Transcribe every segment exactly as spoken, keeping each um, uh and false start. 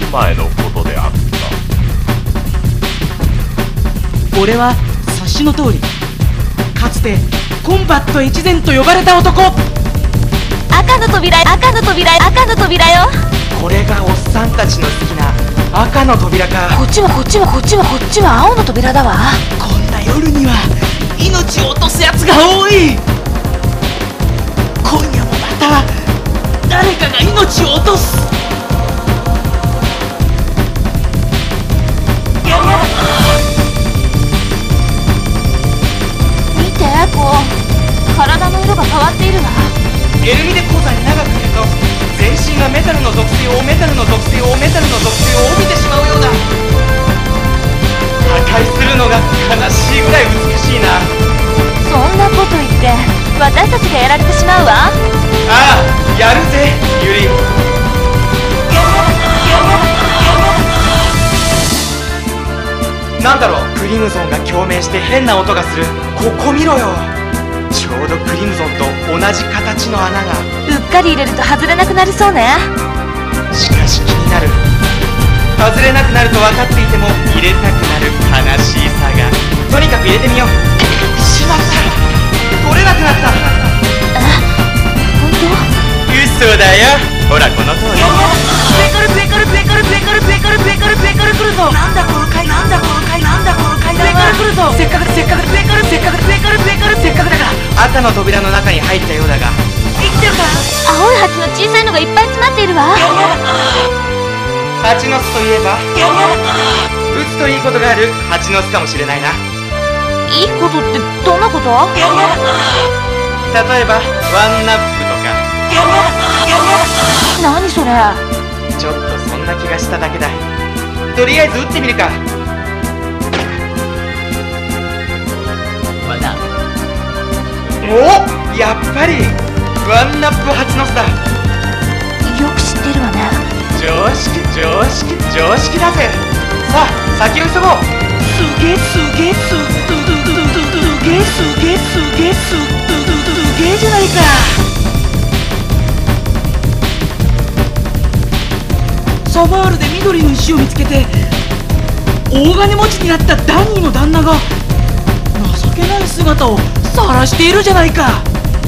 年前のことであった。 俺は察しの通り、かつてコンバット越前と呼ばれた男。 赤の扉、赤の扉、赤の扉よ。 これがおっさんたちの好きな赤の扉か。 こっちはこっちはこっちはこっちは青の扉だわ。 こんな夜には命を落とすやつが多い。今夜もまた誰かが命を落とす。 見て、こう体の色が変わっているわ。 エルミデ鉱山に長くいると全身がメタルの属性をメタルの属性をメタルの属性を帯びてしまうようだ。破壊するのが悲しいぐらい美しいな。 そんなこと言って私たちがやられてしまうわ。 ああ、やるぜユリ。なんだろう、クリムゾンが共鳴して変な音がする。ここ見ろよ。ちょうどクリムゾンと同じ形の穴が。 うっかり入れると外れなくなりそうね。 しかし気になる。外れなくなると分かっていても入れたくなる悲しいさが。とにかく入れてみよう。しまった、取れなくなった。 え、本当？ 嘘だよ。ほらこの通り。 ペカルペカルペカルペカルペカルペカルペカル来るぞ。なんだこの階、なんだこの階、なんだこの階段は。ペカル来るぞ。せっかくせっかくペカルせっかくペカルペカルせっかくだから。 赤の扉の中に入ったようだが生きてるか。 青い蜂の小さいのがいっぱい詰まっているわ。 蜂の巣といえば打つといいことがある蜂の巣かもしれないな。 いいことってどんなこと？ 例えばワンナップとか。 何それ？ ちょっとそんな気がしただけだ。とりあえず打ってみるか。お、やっぱりワンナップ蜂の巣だ。 よく知ってるわね。 常識常識常識だぜ。さあ先を急ごう。 すげえすげえすすげえすげえすげえすすげえじゃないか。 サバールで緑の石を見つけて大金持ちになったダニーの旦那が情けない姿を晒しているじゃないか。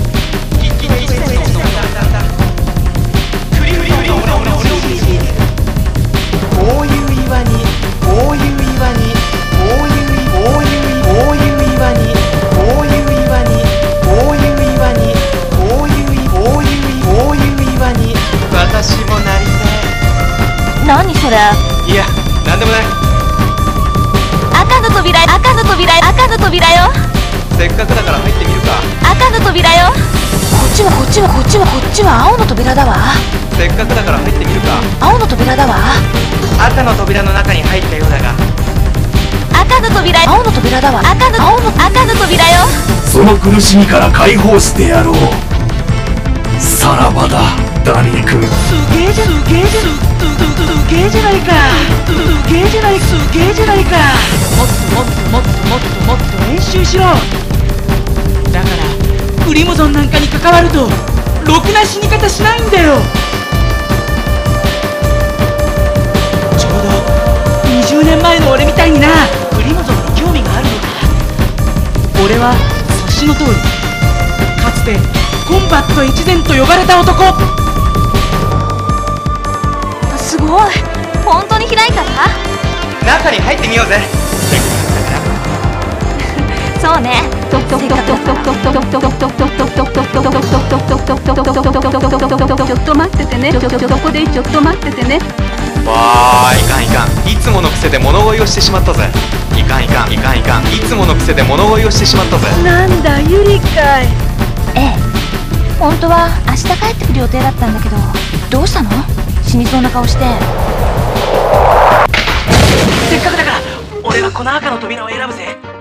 こういう岩にこういう岩にこういうこういうこういう岩にこういう岩にこういう岩にこういうこういうこういう岩に私もなりたい。 何それ？ いや、なんでもない。 赤の扉、赤の扉、赤の扉よ。 せっかくだから入ってみるか。 赤の扉よ。こっちはこっちはこっちはこっちは青の扉だわ。 せっかくだから入ってみるか。 青の扉だわ。 赤の扉の中に入ったようだが。 赤の扉、青の扉だわ。赤の青の赤の扉よ。 その苦しみから解放してやろう。さらばだダニー君。 すげえじゃすげえじゃすすげえじゃないか。すげえじゃないすげえじゃないか。 もっともっともっともっともっと練習しろ。だからクリムゾンなんかに関わるとろくな死に方しないんだよ。ちょうどにじゅうねんまえの俺みたいにな。クリムゾンに興味があるのか。俺は察しの通り、かつてコンバット越前と呼ばれた男。 すごい、本当に開いたわ。 中に入ってみようぜ。 そうね。ちょっと待っててね。そこでちょっと待っててね。 わー、いかんいかん。いつもの癖で物乞いをしてしまったぜ。いかんいかんいかんいかん。いつもの癖で物乞いをしてしまったぜ。 なんだユリかい。 ええ、本当は明日帰ってくる予定だったんだけど。どうしたの？死にそうな顔して。 せっかくだから俺はこの赤の扉を選ぶぜ。